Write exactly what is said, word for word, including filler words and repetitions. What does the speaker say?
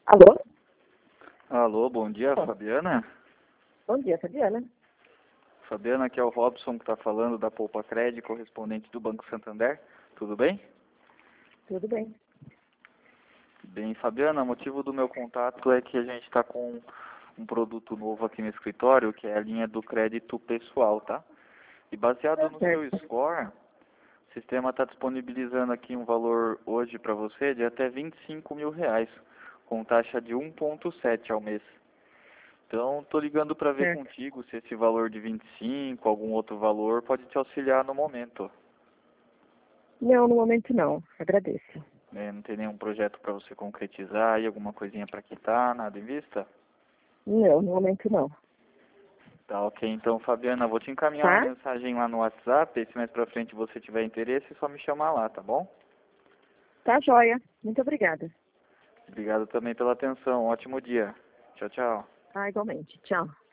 Alô? Alô, bom dia, Bom, Fabiana? bom dia, Fabiana. Fabiana, aqui é o Robson que está falando da Poupa Cred, correspondente do Banco Santander. Tudo bem? Tudo bem. Bem, Fabiana, o motivo do meu contato é que a gente está com um produto novo aqui no escritório, que é a linha do crédito pessoal, tá? E baseado no seu Certo. score, o sistema está disponibilizando aqui um valor hoje para você de até vinte e cinco mil reais, com taxa de um vírgula sete ao mês. Então, estou ligando para ver Certo. contigo se esse valor de vinte e cinco, algum outro valor, pode te auxiliar no momento. Não, no momento não. Agradeço. Né? Não tem nenhum projeto para você concretizar e alguma coisinha para quitar, nada em vista? Não, no momento não. Tá, ok. Então, Fabiana, vou te encaminhar uma Tá? mensagem lá no WhatsApp, e se mais para frente você tiver interesse, é só me chamar lá, tá bom? Tá joia. Muito obrigada. Obrigado também pela atenção. Ótimo dia. Tchau, tchau. Tá, igualmente. Tchau.